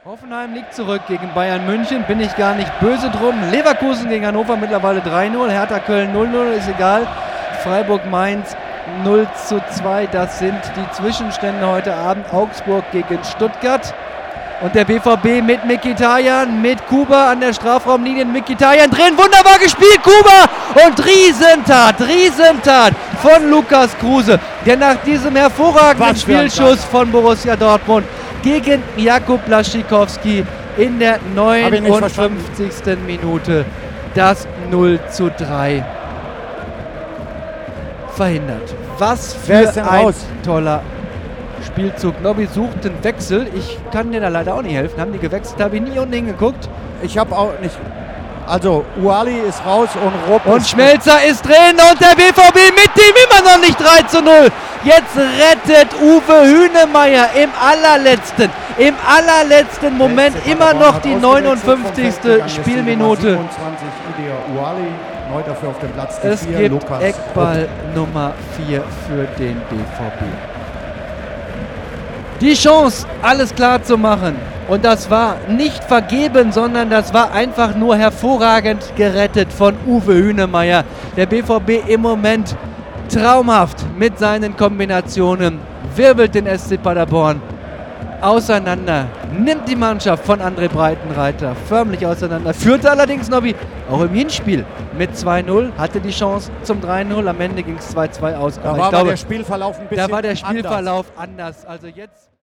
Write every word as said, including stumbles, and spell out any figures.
Hoffenheim liegt zurück gegen Bayern München, bin ich gar nicht böse drum. Leverkusen gegen Hannover mittlerweile drei null, Hertha Köln null null, ist egal. Freiburg-Mainz null zu zwei, das sind die Zwischenstände heute Abend. Augsburg gegen Stuttgart. Und der B V B mit Mkhitaryan, mit Kuba an der Strafraumlinie. Mkhitaryan drin, wunderbar gespielt, Kuba! Und Riesentat, Riesentat von Lukas Kruse, der nach diesem hervorragenden Spielschuss von Borussia Dortmund gegen Jakub Blaszczykowski in der neunundfünfzigsten Minute das null zu drei verhindert. Was für ein raus? toller Spielzug. Nobby sucht den Wechsel. Ich kann dir da leider auch nicht helfen. Haben die gewechselt? Habe ich nie unten hingeguckt. Ich habe auch nicht. Also, Ouali ist raus und Rupp Und Schmelzer ist drin und der B V B mit dem immer noch nicht drei zu null. Jetzt rettet Uwe Hünemeyer im allerletzten, im allerletzten Moment immer noch die neunundfünfzigste Spielminute. Es gibt Eckball Nummer vier für den B V B. Die Chance, alles klar zu machen. Und das war nicht vergeben, sondern das war einfach nur hervorragend gerettet von Uwe Hünemeyer. Der B V B im Moment traumhaft mit seinen Kombinationen, wirbelt den S C Paderborn auseinander, nimmt die Mannschaft von André Breitenreiter förmlich auseinander, führte allerdings Nobby auch im Hinspiel mit zwei null, hatte die Chance zum drei null, am Ende ging es zwei zwei aus. Da war, glaube, der Spielverlauf ein bisschen Da war der Spielverlauf anders. anders. Also jetzt